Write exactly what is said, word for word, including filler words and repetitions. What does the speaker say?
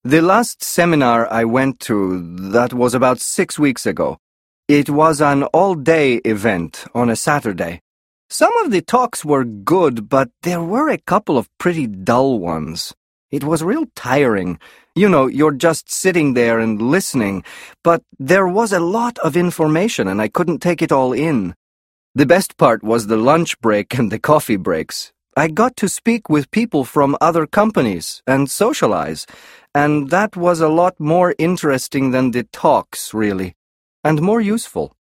The last seminar I went to, that was about six weeks ago. It was an all-day event on a Saturday. Some of the talks were good, but there were a couple of pretty dull ones. It was real tiring. You know, you're just sitting there and listening, but there was a lot of information and I couldn't take it all in. The best part was the lunch break and the coffee breaks. I got to speak with people from other companies and socialize, and that was a lot more interesting than the talks, really, and more useful.